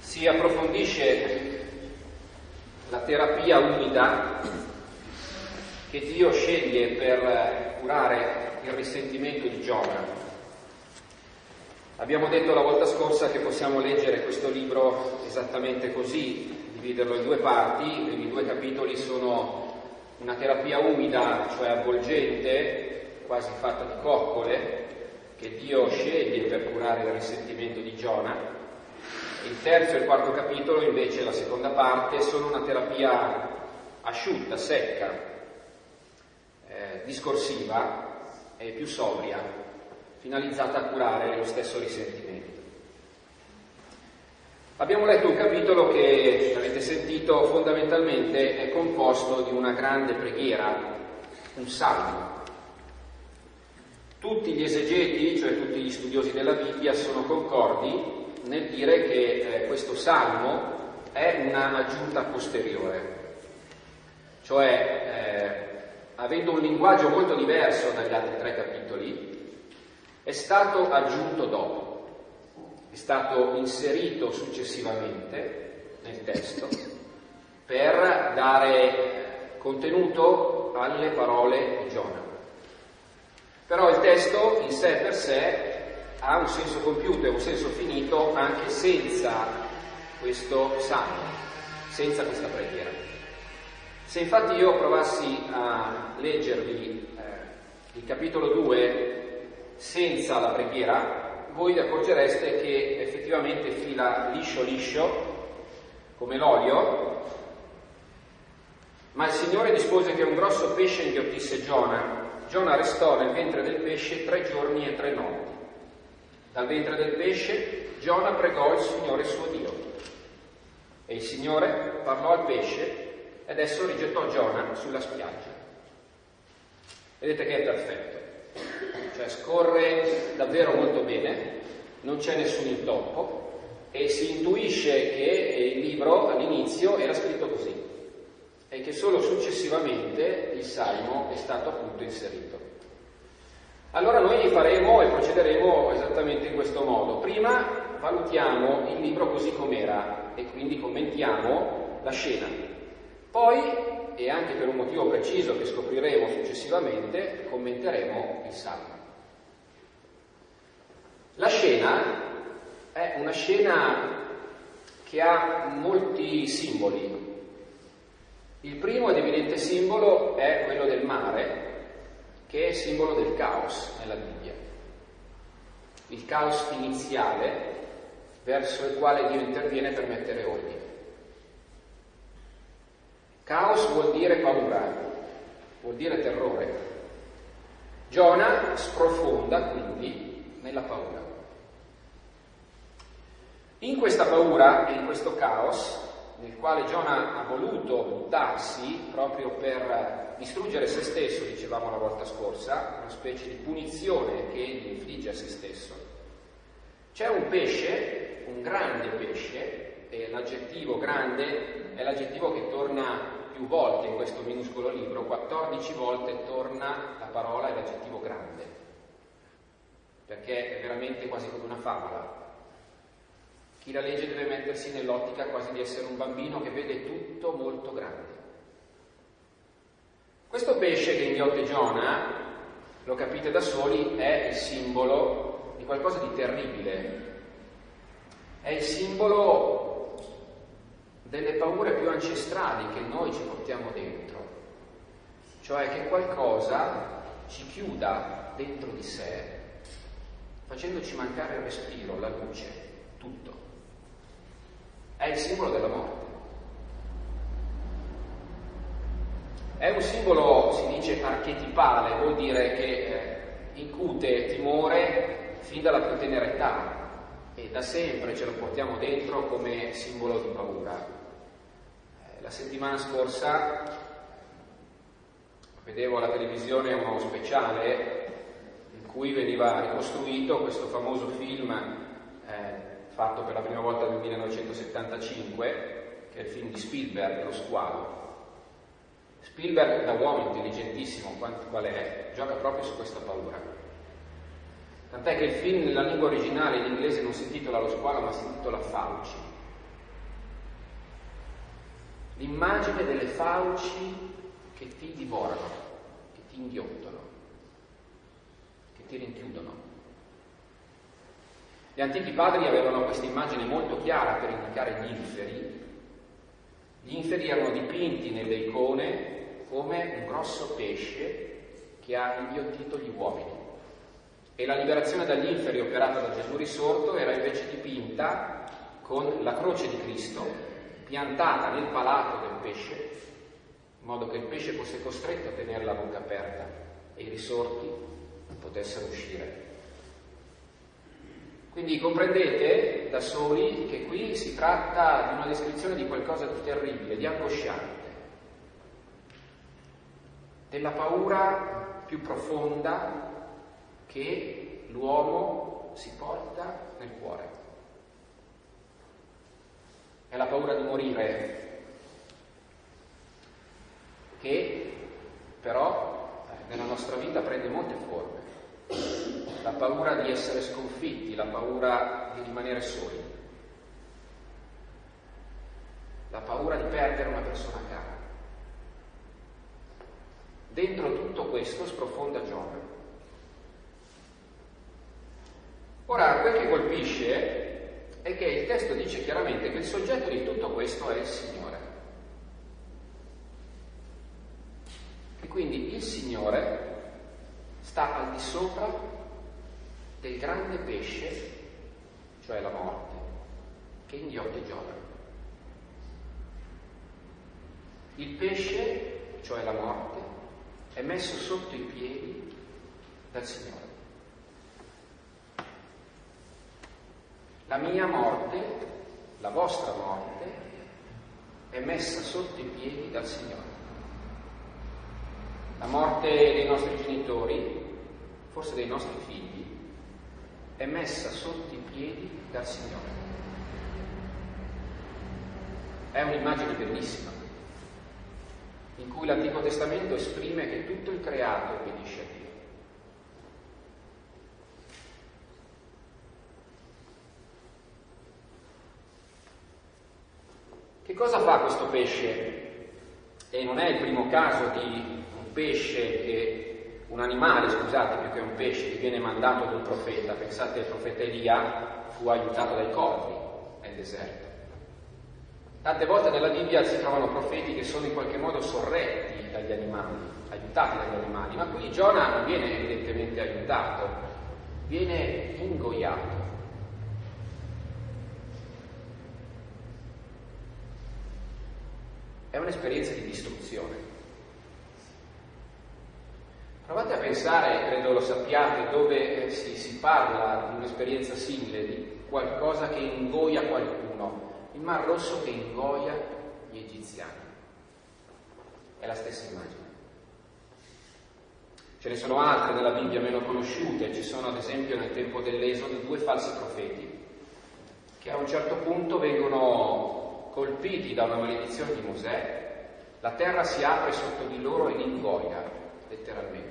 Si approfondisce la terapia umida che Dio sceglie per curare il risentimento di Giona. Abbiamo detto la volta scorsa che possiamo leggere questo libro esattamente così, dividerlo in due parti. I primi due capitoli sono una terapia umida, cioè avvolgente, quasi fatta di coccole, che Dio sceglie per curare il risentimento di Giona. Il terzo e il quarto capitolo, invece, la seconda parte, sono una terapia asciutta, secca, discorsiva e più sobria, finalizzata a curare lo stesso risentimento. Abbiamo letto un capitolo che, avete sentito, fondamentalmente è composto di una grande preghiera, un salmo. Tutti gli esegeti, cioè tutti gli studiosi della Bibbia, sono concordi nel dire che questo salmo è una aggiunta posteriore, cioè avendo un linguaggio molto diverso dagli altri tre capitoli, è stato aggiunto dopo, è stato inserito successivamente nel testo per dare contenuto alle parole di Giona. Però il testo in sé per sé ha un senso compiuto e un senso finito anche senza questo salmo, senza questa preghiera. Se infatti io provassi a leggervi il capitolo 2 senza la preghiera, voi vi accorgereste che effettivamente fila liscio come l'olio, ma il Signore dispose che un grosso pesce inghiottisse Giona. Giona restò nel ventre del pesce 3 giorni e 3 notti. Dal ventre del pesce Giona pregò il Signore suo Dio. E il Signore parlò al pesce ed esso rigettò Giona sulla spiaggia. Vedete che è perfetto. Cioè scorre davvero molto bene, non c'è nessun intoppo e si intuisce che il libro all'inizio era scritto così e che solo successivamente il salmo è stato appunto inserito. Allora noi faremo e procederemo esattamente in questo modo. Prima valutiamo il libro così com'era e quindi commentiamo la scena. Poi, e anche per un motivo preciso che scopriremo successivamente, commenteremo il salmo. La scena è una scena che ha molti simboli. Il primo ed evidente simbolo è quello del mare, che è simbolo del caos nella Bibbia. Il caos iniziale verso il quale Dio interviene per mettere ordine. Caos vuol dire paura, vuol dire terrore. Giona sprofonda quindi nella paura. In questa paura e in questo caos, nel quale Giona ha voluto buttarsi proprio per distruggere se stesso, dicevamo la volta scorsa, una specie di punizione che egli infligge a se stesso, c'è un pesce, un grande pesce, e l'aggettivo grande è l'aggettivo che torna più volte in questo minuscolo libro, 14 volte torna la parola e l'aggettivo grande, perché è veramente quasi come una favola. Chi la legge deve mettersi nell'ottica quasi di essere un bambino che vede tutto molto grande. Questo pesce che inghiotte Giona, lo capite da soli, è il simbolo di qualcosa di terribile. È il simbolo delle paure più ancestrali che noi ci portiamo dentro. Cioè che qualcosa ci chiuda dentro di sé, facendoci mancare il respiro, la luce, tutto. È il simbolo della morte. È un simbolo, si dice, archetipale, vuol dire che incute timore fin dalla più tenera età e da sempre ce lo portiamo dentro come simbolo di paura. La settimana scorsa vedevo alla televisione uno speciale in cui veniva ricostruito questo famoso film fatto per la prima volta nel 1975, che è il film di Spielberg, Lo squalo. Spielberg, da uomo intelligentissimo qual è, gioca proprio su questa paura. Tant'è che il film nella lingua originale in inglese non si intitola Lo squalo, ma si intitola Fauci. l'immagine delle fauci che ti divorano, che ti inghiottono, che ti rinchiudono. Gli antichi padri avevano questa immagine molto chiara per indicare gli inferi. Gli inferi erano dipinti nelle icone come un grosso pesce che ha inghiottito gli uomini. E la liberazione dagli inferi operata da Gesù risorto era invece dipinta con la croce di Cristo piantata nel palato del pesce, in modo che il pesce fosse costretto a tenere la bocca aperta e i risorti potessero uscire. Quindi comprendete da soli che qui si tratta di una descrizione di qualcosa di terribile, di angosciante, della paura più profonda che l'uomo si porta nel cuore. È la paura di morire, che però nella nostra vita prende molte forme. La paura di essere sconfitti, la paura di rimanere soli, la paura di perdere una persona cara. Dentro tutto questo sprofonda Giona. Ora, quel che colpisce è che il testo dice chiaramente che il soggetto di tutto questo è il Signore. E quindi il Signore sta al di sopra del grande pesce, cioè la morte, che inghiotte Giona. Il pesce, cioè la morte, è messo sotto i piedi dal Signore. La mia morte, la vostra morte, è messa sotto i piedi dal Signore. La morte dei nostri genitori, forse dei nostri figli, è messa sotto i piedi dal Signore. È un'immagine bellissima, in cui l'Antico Testamento esprime che tutto il creato obbedisce a Dio. Che cosa fa questo pesce? E non è il primo caso di un pesce un animale, scusate, più che un pesce, che viene mandato ad un profeta. Pensate, il profeta Elia fu aiutato dai corvi nel deserto. Tante volte nella Bibbia si trovano profeti che sono in qualche modo sorretti dagli animali, aiutati dagli animali, ma qui Giona non viene evidentemente aiutato, viene ingoiato. È un'esperienza di distruzione. Provate a pensare, credo lo sappiate, dove si parla di un'esperienza simile, di qualcosa che ingoia qualcuno, il Mar Rosso che ingoia gli egiziani. È la stessa immagine. Ce ne sono altre nella Bibbia meno conosciute, ci sono ad esempio nel tempo dell'Esodo 2 falsi profeti che a un certo punto vengono colpiti da una maledizione di Mosè, la terra si apre sotto di loro e li ingoia, letteralmente.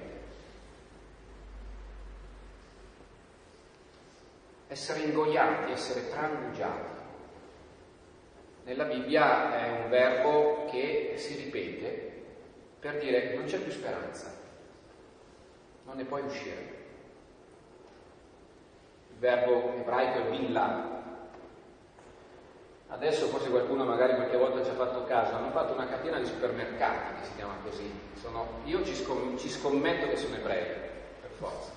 Essere ingoiati, essere trangugiati. Nella Bibbia è un verbo che si ripete per dire non c'è più speranza, non ne puoi uscire. Il verbo ebraico è billah. Adesso forse qualcuno magari qualche volta ci ha fatto caso, hanno fatto una catena di supermercati che si chiama così. Io ci scommetto che sono ebrei, per forza.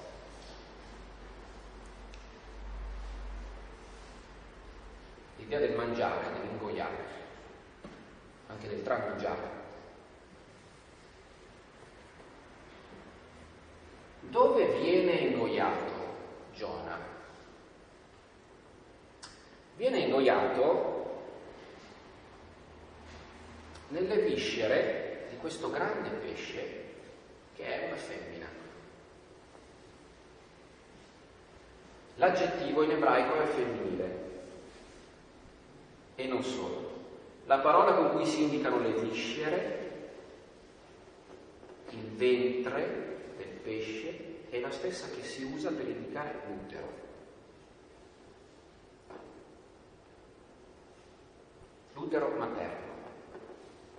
L'idea del mangiare, dell'ingoiare, anche del trangugiare. Dove viene ingoiato Giona? Viene ingoiato nelle viscere di questo grande pesce che è una femmina. L'aggettivo in ebraico è femminile. E non solo. La parola con cui si indicano le viscere, il ventre del pesce, è la stessa che si usa per indicare l'utero. L'utero materno.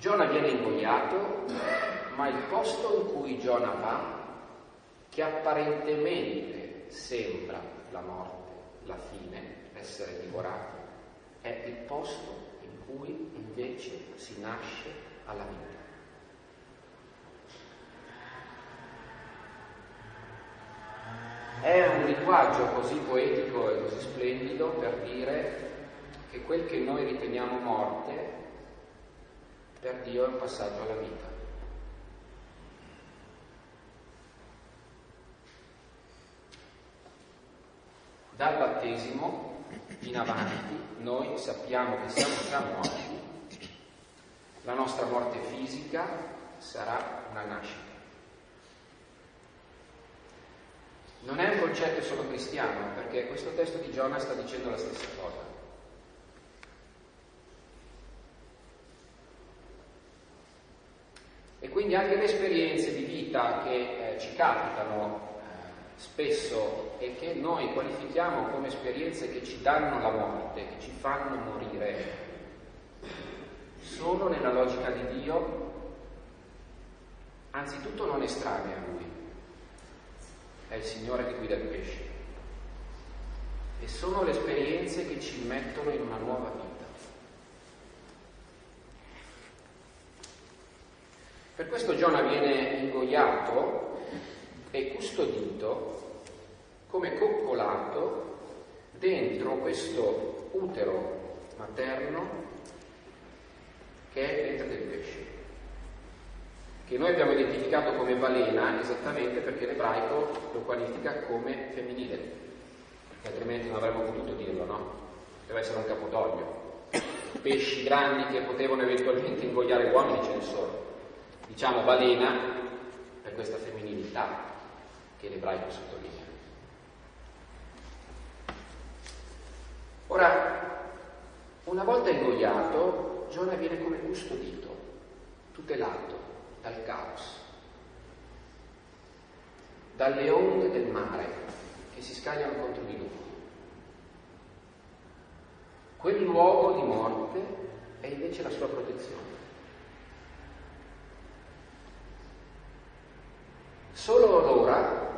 Giona viene ingoiato, ma il posto in cui Giona va, che apparentemente sembra la morte, la fine, essere divorato, è il posto in cui invece si nasce alla vita. È un linguaggio così poetico e così splendido per dire che quel che noi riteniamo morte, per Dio è un passaggio alla vita. Dal battesimo in avanti noi sappiamo che siamo già morti, la nostra morte fisica sarà una nascita. Non è un concetto solo cristiano, perché questo testo di Giona sta dicendo la stessa cosa. E quindi anche le esperienze di vita che ci capitano spesso e che noi qualifichiamo come esperienze che ci danno la morte, che ci fanno morire, sono nella logica di Dio, anzitutto non estranee a Lui. È il Signore che guida il pesce. E sono le esperienze che ci mettono in una nuova vita. Per questo Giona viene ingoiato e custodito come coccolato dentro questo utero materno che è il ventre del pesce, che noi abbiamo identificato come balena esattamente perché l'ebraico lo qualifica come femminile, perché altrimenti non avremmo potuto dirlo, no? Deve essere un capodoglio. Pesci grandi che potevano eventualmente ingoiare uomini ce ne sono. Diciamo balena per questa femminilità che l'ebraico sottolinea. Ora, una volta ingoiato, Giona viene come custodito, tutelato dal caos, dalle onde del mare che si scagliano contro di lui. Quel luogo di morte è invece la sua protezione. Solo allora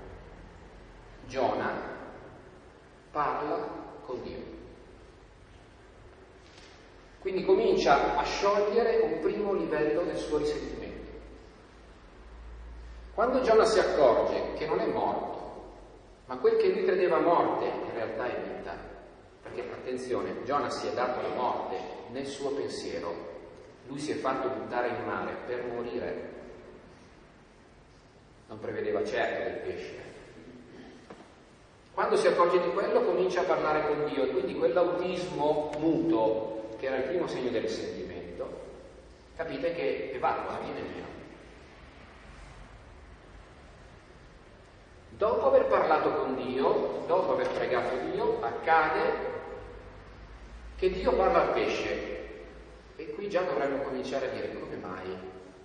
Giona parla con Dio. Quindi comincia a sciogliere un primo livello del suo risentimento. Quando Giona si accorge che non è morto, ma quel che lui credeva morte in realtà è vita, perché attenzione, Giona si è dato la morte nel suo pensiero, lui si è fatto buttare in mare per morire. Non prevedeva certo del pesce. Quando si accorge di quello comincia a parlare con Dio e quindi quell'autismo muto, che era il primo segno del risentimento, capite che evacua, viene meno. Dopo aver parlato con Dio, dopo aver pregato Dio, accade che Dio parla al pesce. E qui già dovremmo cominciare a dire come mai?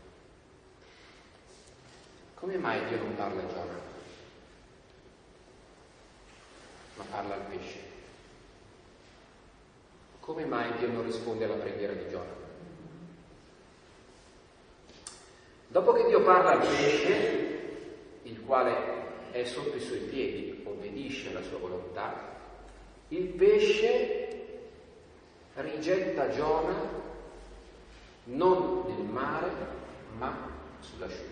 Come mai Dio non parla a Giona, ma parla al pesce? Come mai Dio non risponde alla preghiera di Giona? Dopo che Dio parla al pesce, il quale è sotto i suoi piedi, obbedisce alla sua volontà, il pesce rigetta Giona non nel mare, ma sull'asciutto.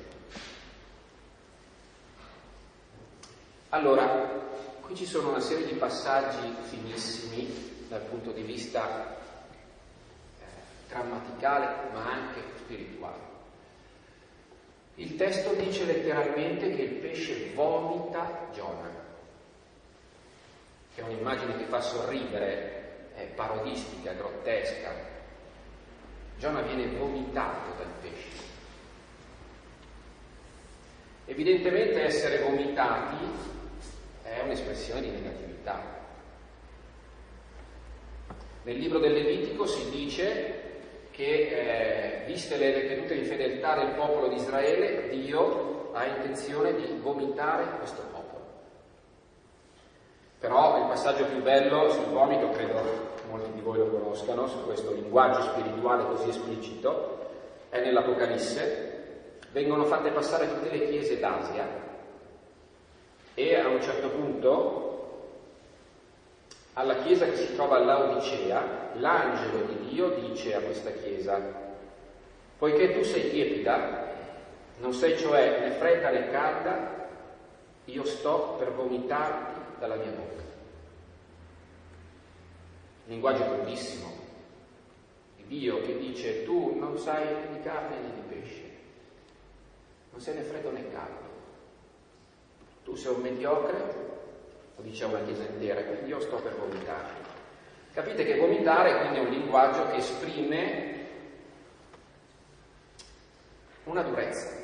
Allora, qui ci sono una serie di passaggi finissimi dal punto di vista grammaticale, ma anche spirituale. Il testo dice letteralmente che il pesce vomita Giona, che è un'immagine che fa sorridere, è parodistica, grottesca. Giona viene vomitato dal pesce. Evidentemente essere vomitati è un'espressione di negatività. Nel libro del Levitico si dice che, viste le ripetute infedeltà del popolo di Israele, Dio ha intenzione di vomitare questo popolo. Però il passaggio più bello sul vomito, credo molti di voi lo conoscano, su questo linguaggio spirituale così esplicito, è nell'Apocalisse, vengono fatte passare tutte le chiese d'Asia e a un certo punto alla chiesa che si trova a Laodicea l'angelo di Dio dice a questa chiesa: poiché tu sei tiepida, non sei cioè né fredda né calda, io sto per vomitarti dalla mia bocca. Un linguaggio crudissimo di Dio che dice: tu non sai né di carne né di pesce, non sei né freddo né caldo, tu sei un mediocre, lo dice a una chiesa intera, quindi io sto per vomitarti. Capite che vomitare quindi è un linguaggio che esprime una durezza.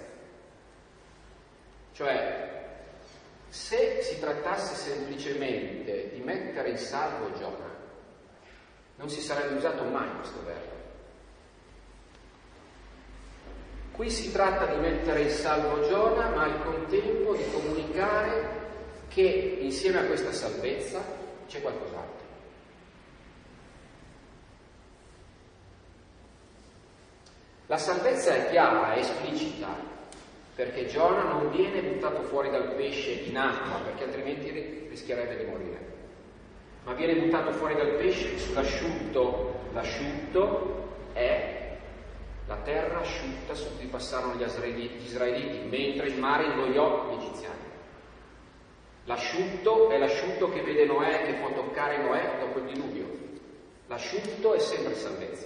Cioè, se si trattasse semplicemente di mettere in salvo Giona, non si sarebbe usato mai questo verbo. Qui si tratta di mettere in salvo Giona, ma al contempo di comunicare che insieme a questa salvezza c'è qualcos'altro. La salvezza è chiara, è esplicita, perché Giona non viene buttato fuori dal pesce in acqua, perché altrimenti rischierebbe di morire, ma viene buttato fuori dal pesce sull'asciutto. L'asciutto è la terra asciutta su cui passarono gli israeliti, mentre il mare ingoiò gli egiziani. L'asciutto è l'asciutto che vede Noè, che può toccare Noè dopo il diluvio. L'asciutto è sempre salvezza.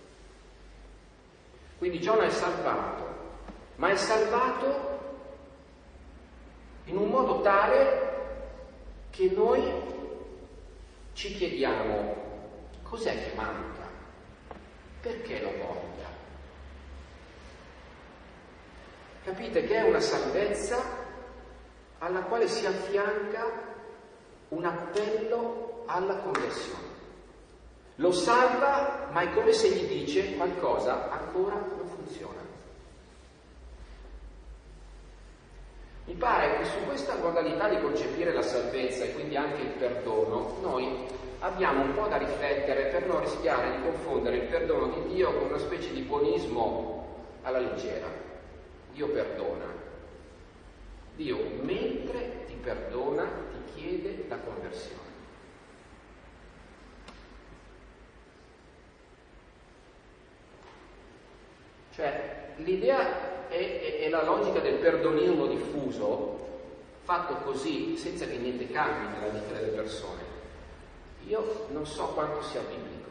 Quindi Giona è salvato, ma è salvato in un modo tale che noi ci chiediamo: cos'è che manca? Perché lo vomita? Capite che è una salvezza alla quale si affianca un appello alla conversione. Lo salva, ma è come se gli dice: qualcosa ancora non funziona. Mi pare che su questa modalità di concepire la salvezza e quindi anche il perdono noi abbiamo un po' da riflettere per non rischiare di confondere il perdono di Dio con una specie di buonismo alla leggera. Dio perdona. Dio, mentre ti perdona, ti chiede la conversione. Cioè, l'idea è la logica del perdonismo diffuso, fatto così, senza che niente cambi nella vita delle persone. Io non so quanto sia biblico,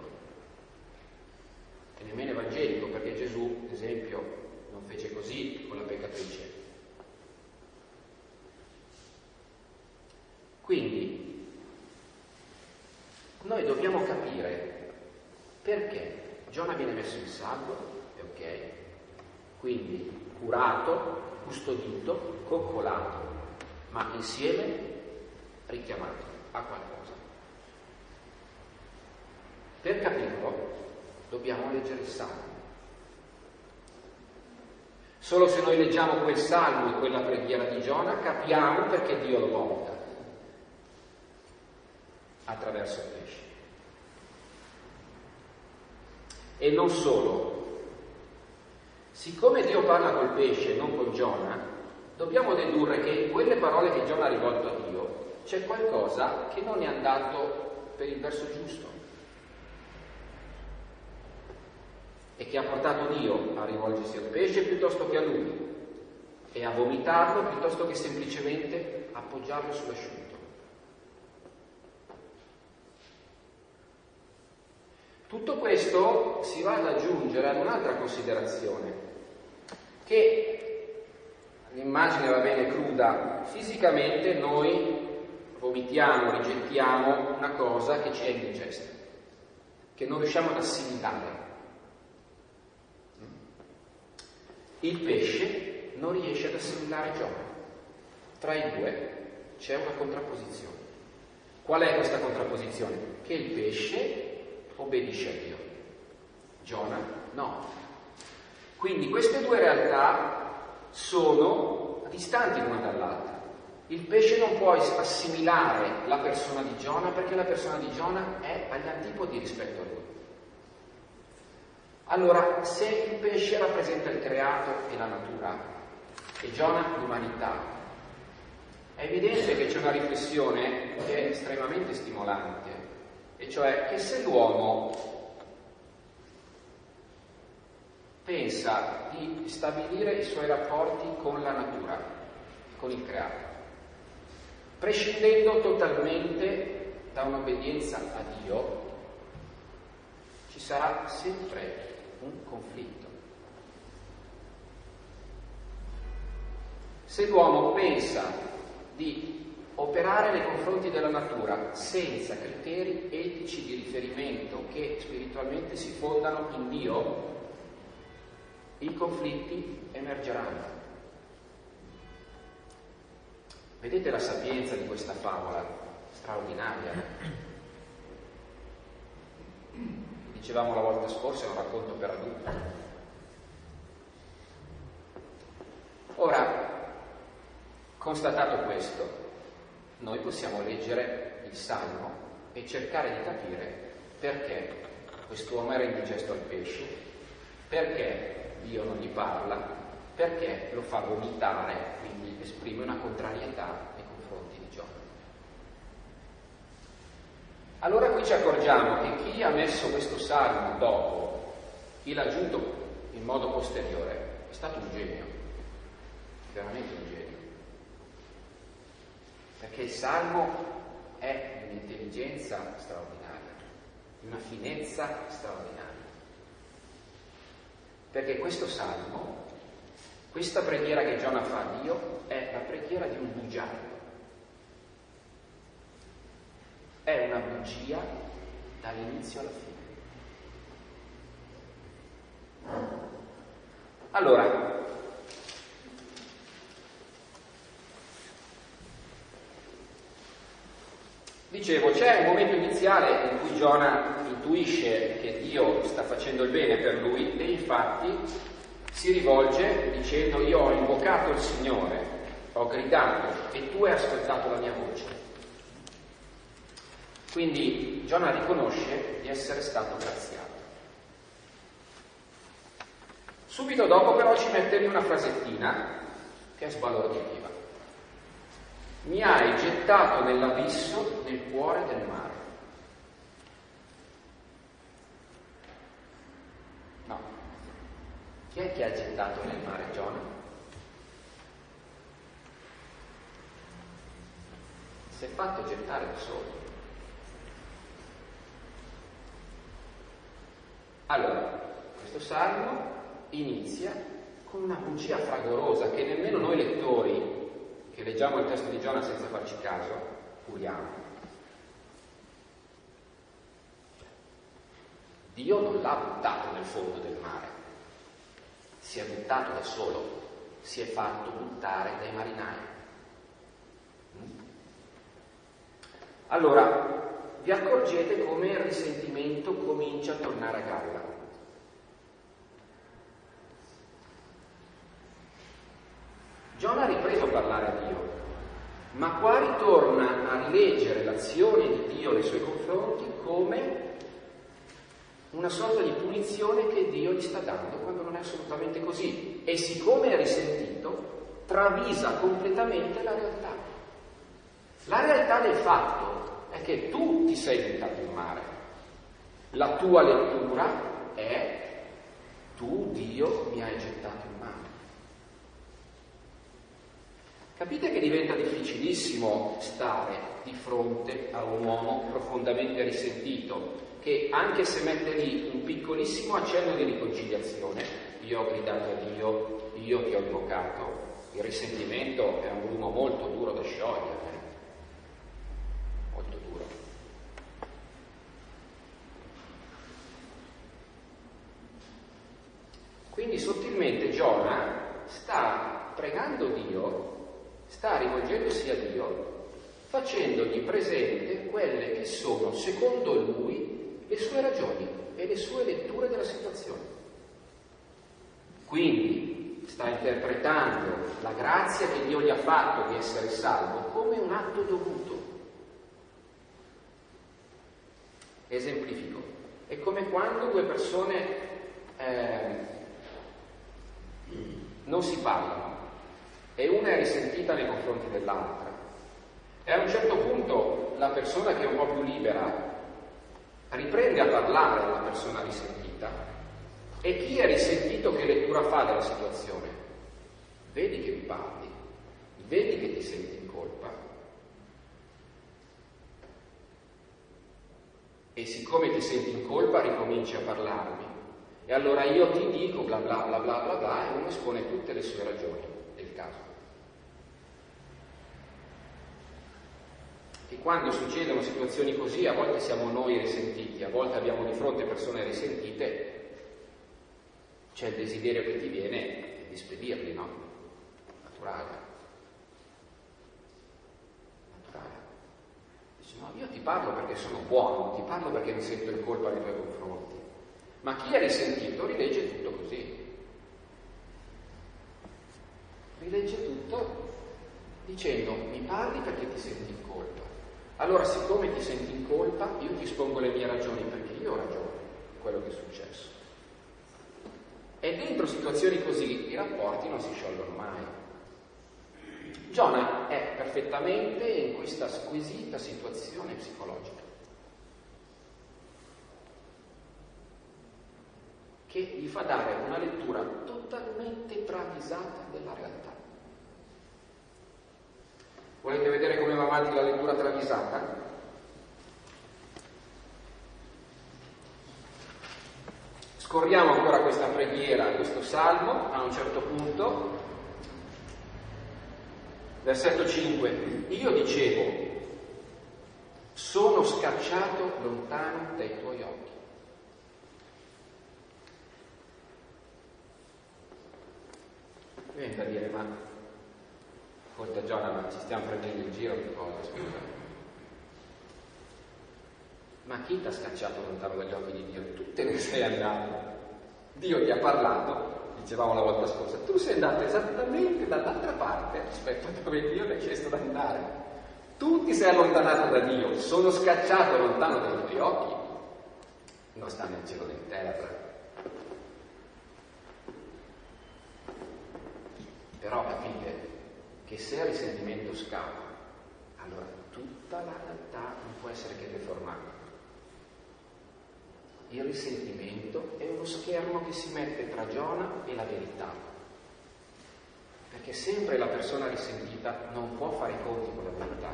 e nemmeno evangelico, perché Gesù, ad esempio, non fece così con la peccatrice. Quindi, noi dobbiamo capire perché Giona viene messo in salvo, è ok, quindi curato, custodito, coccolato, ma insieme richiamato a qualcosa. Per capirlo dobbiamo leggere il Salmo. Solo se noi leggiamo quel Salmo e quella preghiera di Giona capiamo perché Dio lo vomita attraverso il pesce. E non solo. Siccome Dio parla col pesce e non con Giona, dobbiamo dedurre che in quelle parole che Giona ha rivolto a Dio c'è qualcosa che non è andato per il verso giusto e che ha portato Dio a rivolgersi al pesce piuttosto che a lui e a vomitarlo piuttosto che semplicemente appoggiarlo sull'asciutto. Tutto questo si va ad aggiungere ad un'altra considerazione, che l'immagine va bene cruda, fisicamente noi vomitiamo, rigettiamo una cosa che ci è indigesta, che non riusciamo ad assimilare. Il pesce non riesce ad assimilare Giona. Tra i due c'è una contrapposizione. Qual è questa contrapposizione? Che il pesce obbedisce a Dio, Giona no. Quindi queste due realtà sono distanti l'una dall'altra. Il pesce non può assimilare la persona di Giona perché la persona di Giona è agli antipodi rispetto a lui. Allora, se il pesce rappresenta il creato e la natura, e Giona l'umanità, è evidente che c'è una riflessione che è estremamente stimolante, e cioè che se l'uomo pensa di stabilire i suoi rapporti con la natura, con il creato, prescindendo totalmente da un'obbedienza a Dio, ci sarà sempre un conflitto. Se l'uomo pensa di operare nei confronti della natura senza criteri etici di riferimento che spiritualmente si fondano in Dio, i conflitti emergeranno. Vedete la sapienza di questa favola straordinaria? Dicevamo la volta scorsa, è un racconto per adulti. Ora, constatato questo, noi possiamo leggere il Salmo e cercare di capire perché quest'uomo era indigesto al pesce, perché Dio non gli parla, perché lo fa vomitare, quindi esprime una contrarietà nei confronti di Giona. Allora qui ci accorgiamo che chi ha messo questo Salmo dopo, chi l'ha aggiunto in modo posteriore, è stato un genio, veramente un genio. Perché il Salmo è di un'intelligenza straordinaria, di una finezza straordinaria. Perché questo Salmo, questa preghiera che Giona fa a Dio, è la preghiera di un bugiardo. È una bugia dall'inizio alla fine. Allora, dicevo, c'è un momento iniziale in cui Giona intuisce che Dio sta facendo il bene per lui e infatti si rivolge dicendo: io ho invocato il Signore, ho gridato e tu hai ascoltato la mia voce. Quindi Giona riconosce di essere stato graziato. Subito dopo però ci mette lì una frasettina che è sbalorditiva. Mi hai gettato nell'abisso, nel cuore del mare. No. Chi è che ha gettato nel mare Giona? Si è fatto gettare da solo. Allora, questo salmo inizia con una bugia fragorosa che nemmeno noi lettori che leggiamo il testo di Giona senza farci caso curiamo. Dio non l'ha buttato nel fondo del mare, si è buttato da solo, si è fatto buttare dai marinai. Allora, vi accorgete come il risentimento comincia a tornare a galla. Giona ha ripreso a parlare a Dio, ma qua ritorna a rileggere l'azione di Dio nei suoi confronti come una sorta di punizione che Dio gli sta dando, quando non è assolutamente così. E siccome è risentito, travisa completamente la realtà. La realtà del fatto è che tu ti sei buttato in mare. La tua lettura è: tu, Dio, mi hai gettato in mare. Capite che diventa difficilissimo stare di fronte a un uomo profondamente risentito, che anche se mette lì un piccolissimo accenno di riconciliazione, io ho gridato a Dio, io ti ho invocato, il risentimento è un grumo molto duro da sciogliere, molto duro. Quindi sottilmente Giona sta pregando Dio, sta rivolgendosi a Dio, facendogli presente quelle che sono, secondo lui, le sue ragioni e le sue letture della situazione. Quindi sta interpretando la grazia che Dio gli ha fatto di essere salvo come un atto dovuto. Esemplifico. È come quando due persone non si parlano e una è risentita nei confronti dell'altra. E a un certo punto la persona che è un po' più libera riprende a parlare alla persona risentita, e chi è risentito che lettura fa della situazione? Vedi che mi parli, vedi che ti senti in colpa, e siccome ti senti in colpa ricominci a parlarmi, e allora io ti dico bla bla bla bla bla bla, e uno espone tutte le sue ragioni del caso. E quando succedono situazioni così, a volte siamo noi risentiti, a volte abbiamo di fronte persone risentite, c'è il desiderio che ti viene di spedirli, no? Naturale. Dici, no, io ti parlo perché sono buono, ti parlo perché mi sento in colpa nei tuoi confronti. Ma chi è risentito rilegge tutto così. Rilegge tutto dicendo, mi parli perché ti senti in colpa. Allora, siccome ti senti in colpa, io ti espongo le mie ragioni, perché io ho ragione di quello che è successo. E dentro situazioni così i rapporti non si sciolgono mai. Giona è perfettamente in questa squisita situazione psicologica, che gli fa dare una lettura totalmente travisata della realtà. Volete vedere come va avanti la lettura travisata? Scorriamo ancora questa preghiera, questo salmo, a un certo punto, versetto 5, io dicevo, sono scacciato lontano dai tuoi occhi. Viene da dire, ma ascolta Giona, ma ci stiamo prendendo in giro di cosa, scusa? Ma chi ti ha scacciato lontano dagli occhi di Dio? Tu te ne sei andato. Dio ti ha parlato, dicevamo la volta scorsa, tu sei andato esattamente dall'altra parte rispetto a dove Dio ti ha chiesto di andare. Tu ti sei allontanato da Dio, sono scacciato lontano dai tuoi occhi. Non sta nel cielo né in terra. Però capite che se il risentimento scappa, allora tutta la realtà non può essere che deformata. Il risentimento è uno schermo che si mette tra Giona e la verità, perché sempre la persona risentita non può fare i conti con la verità.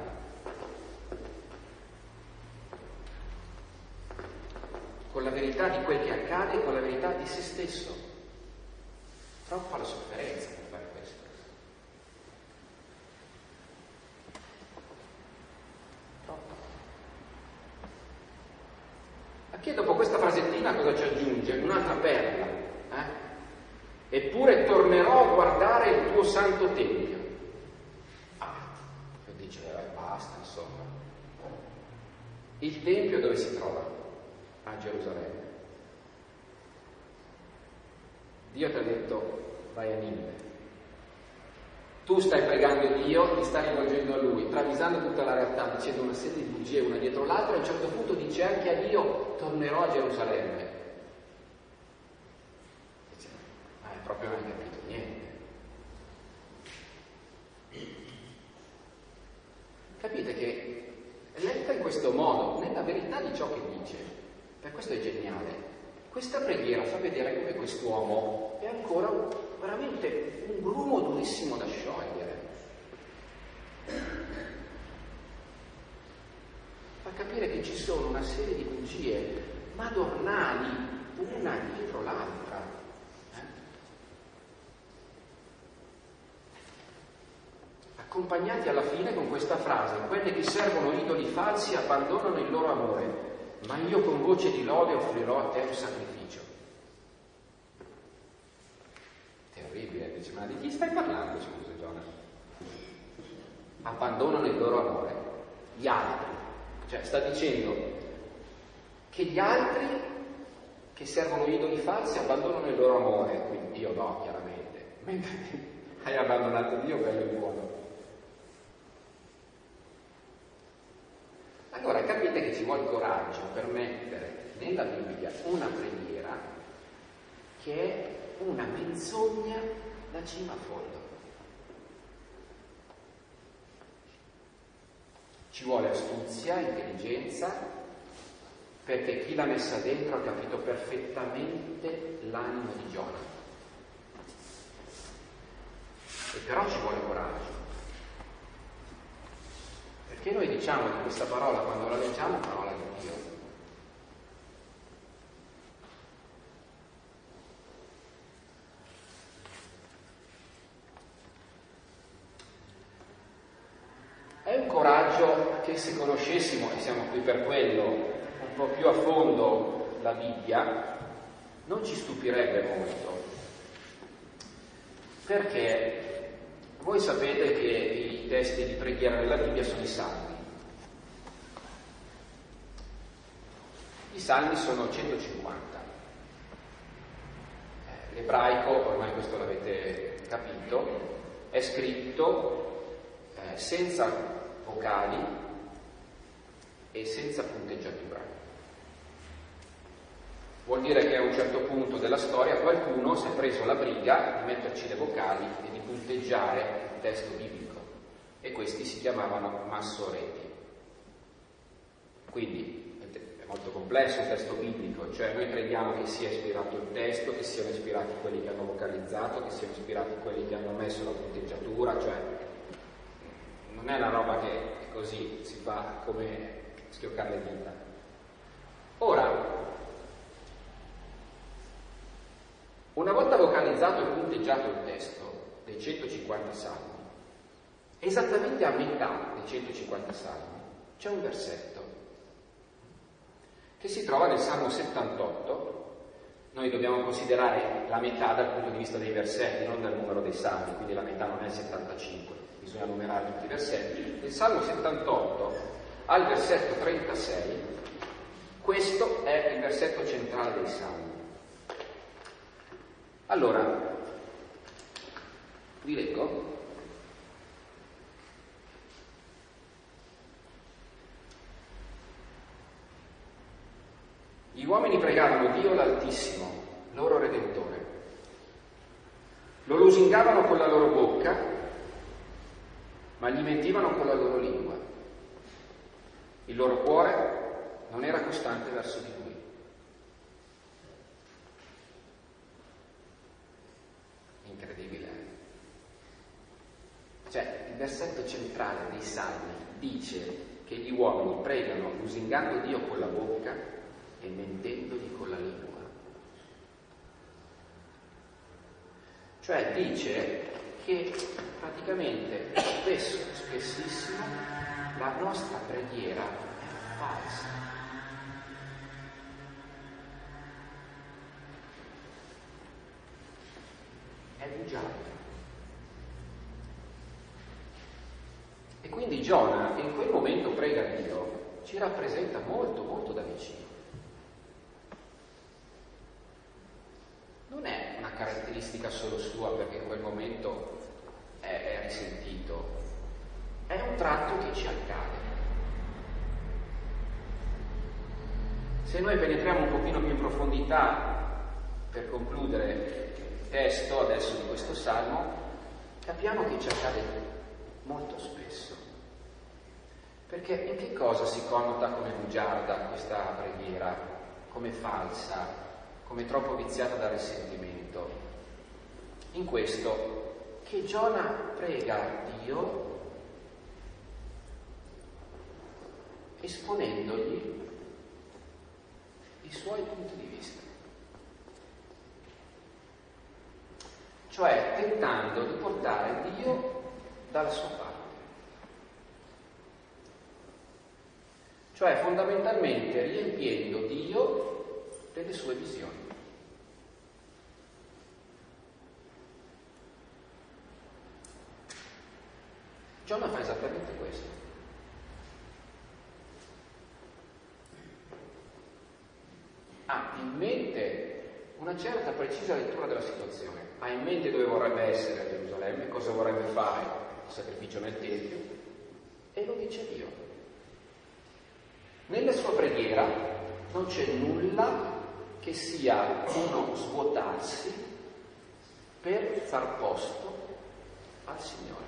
Con la verità di quel che accade e con la verità di se stesso. Troppa la sofferenza per fare questo. Che dopo questa frasettina cosa ci aggiunge? Un'altra perla. Eppure tornerò a guardare il tuo santo tempio. E dice, basta, insomma. Il tempio dove si trova? A Gerusalemme. Dio ti ha detto, vai a Ninive. Tu stai pregando Dio, ti stai rivolgendo a Lui, travisando tutta la realtà, dicendo una serie di bugie una dietro l'altra, e a un certo punto dice anche a Dio, tornerò a Gerusalemme. Dice, proprio non hai capito niente. Capite che letta in questo modo, nella verità di ciò che dice, per questo è geniale. Questa preghiera fa vedere come quest'uomo è ancora veramente un grumo durissimo da sciogliere. Fa capire che ci sono una serie di bugie madornali, una dietro l'altra. Accompagnati alla fine con questa frase, quelli che servono idoli falsi abbandonano il loro amore, ma io con voce di lode offrirò a te un sacrificio. Terribile, dice, ma di chi stai parlando, scusa Giona? Abbandonano il loro amore, gli altri. Cioè sta dicendo che gli altri che servono idoli falsi abbandonano il loro amore, quindi Dio no, chiaramente, mentre hai abbandonato Dio, quello è buono. Allora capite che ci vuole coraggio per mettere nella Bibbia una preghiera che è una menzogna da cima a fondo. Ci vuole astuzia, intelligenza, perché chi l'ha messa dentro ha capito perfettamente l'animo di Giona. E però ci vuole coraggio. Perché noi diciamo di questa parola, quando la leggiamo, parola di Dio. È un coraggio che, se conoscessimo, e siamo qui per quello, un po' più a fondo la Bibbia, non ci stupirebbe molto. Perché voi sapete che i testi di preghiera della Bibbia sono i Salmi. I Salmi sono 150. L'ebraico, ormai questo l'avete capito, è scritto senza vocali e senza punteggiatura. Vuol dire che a un certo punto della storia qualcuno si è preso la briga di metterci le vocali e di punteggiare il testo biblico, e questi si chiamavano massoreti. Quindi è molto complesso il testo biblico, cioè noi crediamo che sia ispirato il testo, che siano ispirati quelli che hanno vocalizzato, che siano ispirati quelli che hanno messo la punteggiatura, cioè non è una roba che così si fa come schioccare le dita. Ora, una volta vocalizzato e punteggiato il testo dei 150 salmi, esattamente a metà dei 150 salmi c'è un versetto che si trova nel Salmo 78. Noi dobbiamo considerare la metà dal punto di vista dei versetti, non dal numero dei salmi, quindi la metà non è 75, bisogna numerare tutti i versetti. Nel Salmo 78, al versetto 36, questo è il versetto centrale dei salmi. Allora, vi leggo. Gli uomini pregarono Dio l'Altissimo, loro Redentore. Lo lusingavano con la loro bocca, ma gli mentivano con la loro lingua. Il loro cuore non era costante verso di Lui. Incredibile. Cioè, il versetto centrale dei Salmi dice che gli uomini pregano lusingando Dio con la bocca e mentendogli con la lingua. Cioè dice che praticamente spesso, spessissimo, la nostra preghiera è falsa. È bugiarda. E quindi Giona, che in quel momento prega Dio, ci rappresenta molto, molto da vicino. Non è una caratteristica solo sua perché in quel momento è risentito, è un tratto che ci accade. Se noi penetriamo un pochino più in profondità per concludere il testo adesso di questo salmo, capiamo che ci accade molto spesso. Perché in che cosa si connota come bugiarda questa preghiera, come falsa, come troppo viziata dal risentimento? In questo, che Giona prega Dio esponendogli i suoi punti di vista, cioè tentando di portare Dio dalla sua parte, cioè fondamentalmente riempiendo Dio delle sue visioni. Giona fa esattamente questo. Ha in mente una certa precisa lettura della situazione, ha in mente dove vorrebbe essere a Gerusalemme, cosa vorrebbe fare, il sacrificio nel Tempio, e lo dice Dio. Nella sua preghiera non c'è nulla che sia uno svuotarsi per far posto al Signore.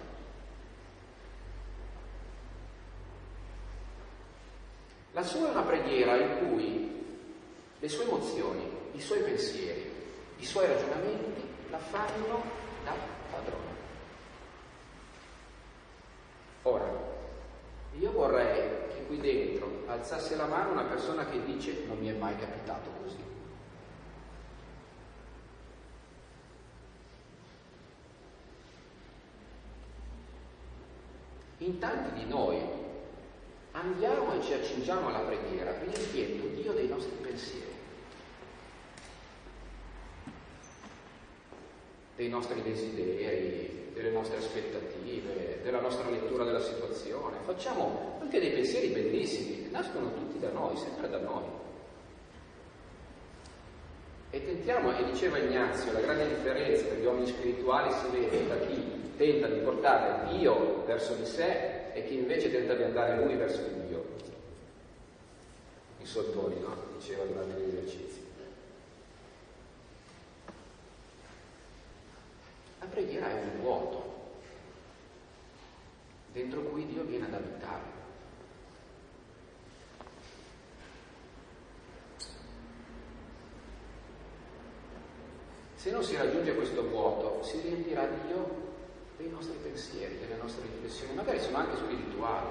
La sua è una preghiera in cui le sue emozioni, i suoi pensieri, i suoi ragionamenti la fanno da padrona. Ora, io vorrei che qui dentro alzasse la mano una persona che dice: non mi è mai capitato così. In tanti di noi andiamo e ci accingiamo alla preghiera riempiendo Dio dei nostri pensieri, dei nostri desideri, delle nostre aspettative, della nostra lettura della situazione. Facciamo anche dei pensieri bellissimi, nascono tutti da noi, sempre da noi. E tentiamo, e diceva Ignazio, la grande differenza tra gli uomini spirituali si vede da chi tenta di portare Dio verso di sé e chi invece tenta di andare lui verso di Dio. I soldoni, no? Diceva durante gli esercizi. La preghiera è un vuoto dentro cui Dio viene ad abitare. Se non si raggiunge questo vuoto, si riempirà Dio dei nostri pensieri, delle nostre riflessioni, magari sono anche spirituali.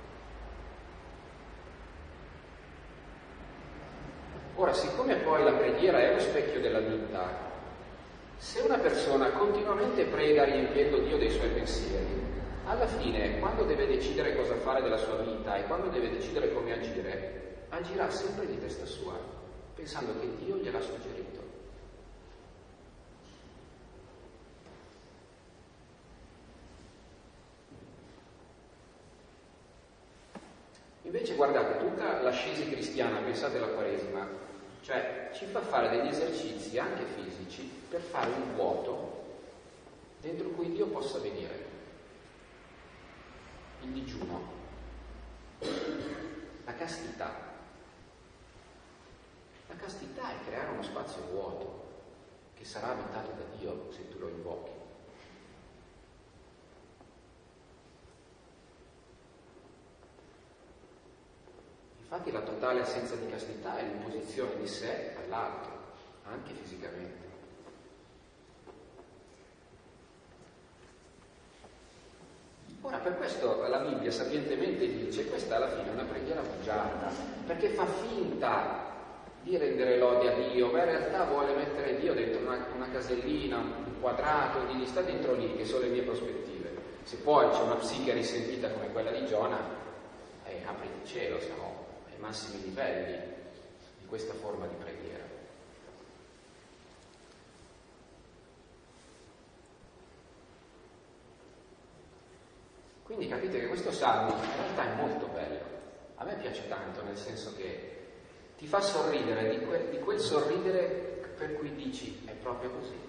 Ora, siccome poi la preghiera è lo specchio della vita, se una persona continuamente prega riempiendo Dio dei suoi pensieri, alla fine, quando deve decidere cosa fare della sua vita e quando deve decidere come agire, agirà sempre di testa sua, pensando che Dio gliel'ha suggerito. Invece guardate, tutta l'ascesi cristiana, pensate alla Quaresima, cioè ci fa fare degli esercizi anche fisici per fare un vuoto dentro cui Dio possa venire. Il digiuno, la castità. La castità è creare uno spazio vuoto che sarà abitato da Dio se tu lo invochi. Infatti la totale assenza di castità è l'imposizione di sé all'altro, anche fisicamente. Ora, per questo la Bibbia sapientemente dice: questa alla fine è una preghiera bugiarda, perché fa finta di rendere lode a Dio, ma in realtà vuole mettere Dio dentro una casellina, un quadrato, e sta dentro lì, che sono le mie prospettive. Se poi c'è una psiche risentita come quella di Giona, apri il cielo, siamo ai massimi livelli di questa forma di preghiera. Quindi capite che questo salmo in realtà è molto bello. A me piace tanto, nel senso che ti fa sorridere di quel sorridere per cui dici: è proprio così.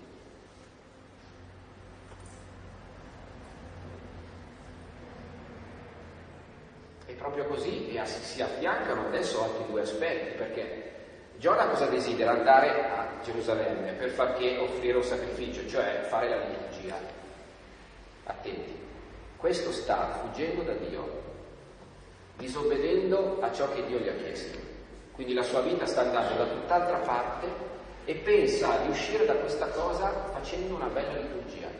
È proprio così, e si affiancano adesso altri due aspetti, perché Giona cosa desidera? Andare a Gerusalemme per far che offrire un sacrificio, cioè fare la liturgia. Attenti, questo sta fuggendo da Dio, disobbedendo a ciò che Dio gli ha chiesto. Quindi la sua vita sta andando da tutt'altra parte e pensa di uscire da questa cosa facendo una bella liturgia.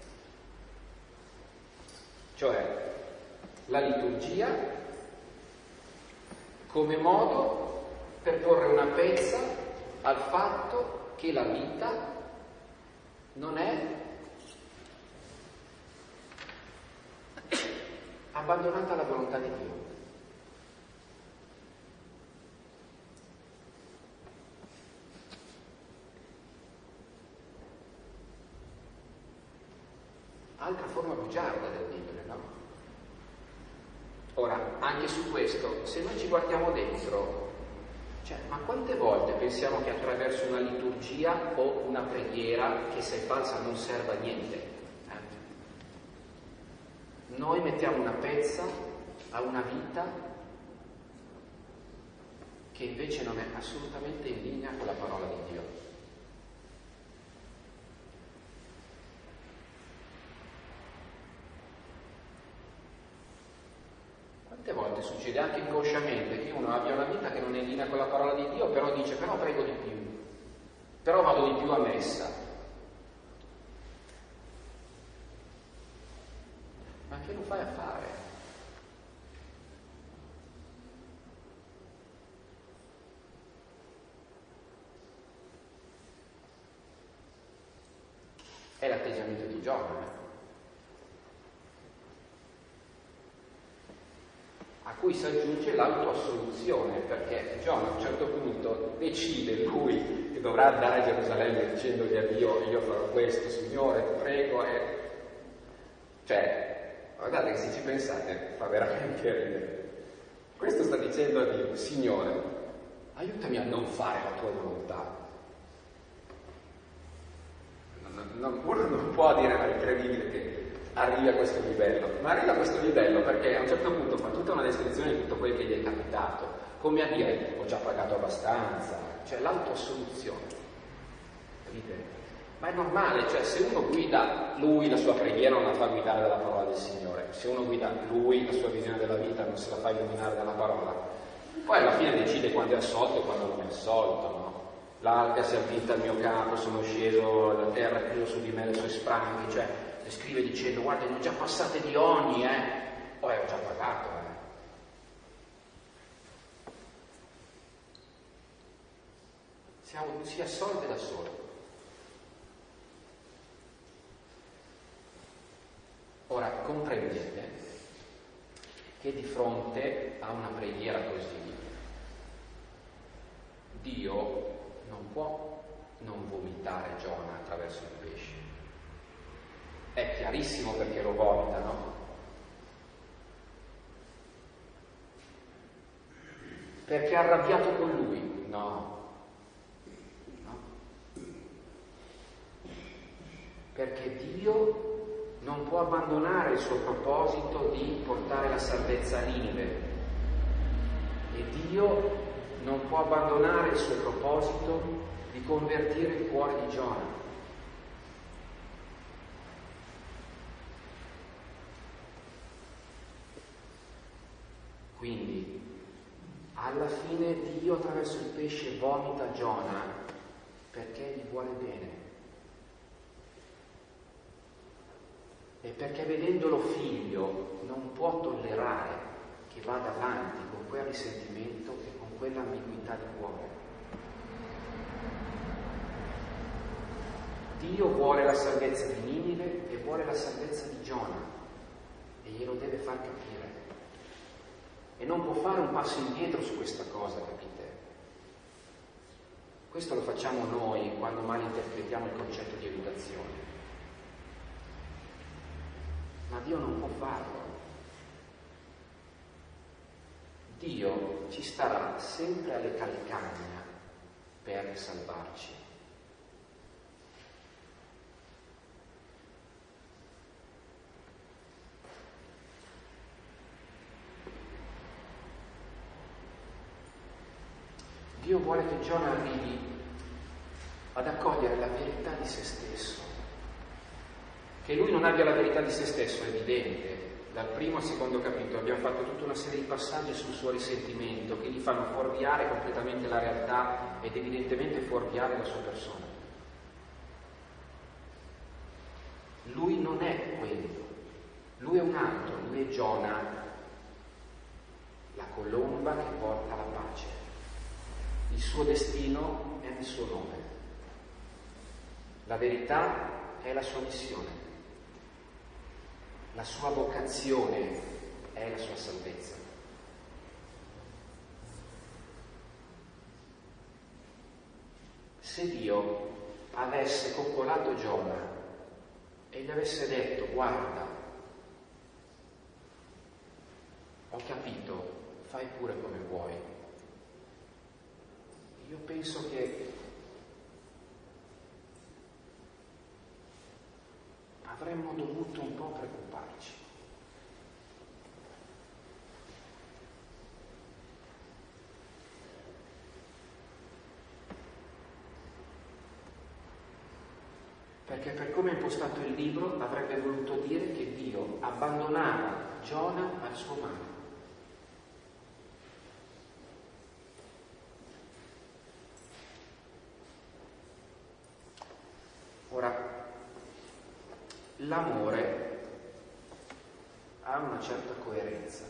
Cioè, la liturgia come modo per porre una pezza al fatto che la vita non è abbandonata alla volontà di Dio. Altra forma bugiarda del vivere, no? Ora, anche su questo, se noi ci guardiamo dentro, ma quante volte pensiamo che attraverso una liturgia o una preghiera, che se è falsa non serve a niente, noi mettiamo una pezza a una vita che invece non è assolutamente in linea con la parola di Dio. Quante volte succede anche inconsciamente che uno abbia una vita che non è in linea con la parola di Dio, però dice, però prego di più, però vado di più a messa. Ma che lo fai a fare? È l'atteggiamento di Giona, a cui si aggiunge l'autoassoluzione, perché Giona a un certo punto decide lui che dovrà andare a Gerusalemme dicendogli a Dio, io farò questo, Signore, ti prego, cioè, guardate che se ci pensate fa veramente ridere. Questo sta dicendo a Dio, Signore, aiutami a non fare la tua volontà. Uno non può dire, ma è incredibile che arrivi a questo livello, ma arriva a questo livello perché a un certo punto fa tutta una descrizione di tutto quello che gli è capitato, come a dire, ho già pagato abbastanza, cioè l'autoassoluzione, capite? Ma è normale, cioè se uno guida lui la sua preghiera non la fa guidare dalla parola del Signore, se uno guida lui la sua visione della vita non se la fa illuminare dalla parola, poi alla fine decide quando è assolto e quando non è assolto, no? L'alga si è avvinta al mio capo, sono sceso, la terra è chiusa su di me le sue spranghi, cioè descrive dicendo, guarda, ne ho già passate di ogni, poi ho già pagato, Si assolve da solo. Ora, comprendete che di fronte a una preghiera così, Dio non può non vomitare Giona attraverso il pesce. È chiarissimo perché lo vomita, no? Perché è arrabbiato con lui? No. Perché Dio non può abbandonare il suo proposito di portare la salvezza a Ninive. E Dio non può abbandonare il suo proposito di convertire il cuore di Giona. Quindi, alla fine Dio attraverso il pesce vomita Giona perché gli vuole bene. E perché vedendolo figlio non può tollerare che vada avanti con quel risentimento e con quell'ambiguità di cuore. Dio vuole la salvezza di Ninive e vuole la salvezza di Giona e glielo deve far capire. E non può fare un passo indietro su questa cosa, capite? Questo lo facciamo noi quando malinterpretiamo il concetto di educazione. Ma Dio non può farlo. Dio ci starà sempre alle calcagna per salvarci. Dio vuole che Giona arrivi ad accogliere la verità di se stesso. Che lui non abbia la verità di se stesso è evidente. Dal primo al secondo capitolo abbiamo fatto tutta una serie di passaggi sul suo risentimento che gli fanno fuorviare completamente la realtà ed evidentemente fuorviare la sua persona. Lui non è quello, lui è un altro, lui è Giona, la colomba che porta la pace. Il suo destino è nel suo nome. La verità è la sua missione. La sua vocazione è la sua salvezza. Se Dio avesse coccolato Giona e gli avesse detto, guarda, ho capito, fai pure come vuoi, io penso che avremmo dovuto un po' preoccuparci. Perché per come è impostato il libro avrebbe voluto dire che Dio abbandonava Giona al suo male. Ora, l'amore ha una certa coerenza.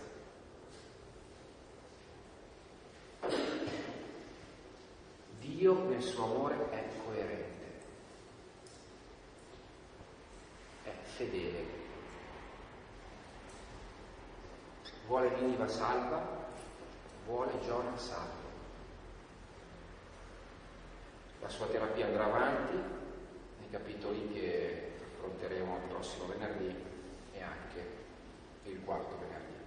Dio nel suo amore è coerente, è fedele. Vuole Niniva salva, vuole Giona salvo. La sua terapia andrà avanti nei capitoli che affronteremo il prossimo venerdì e anche il quarto venerdì.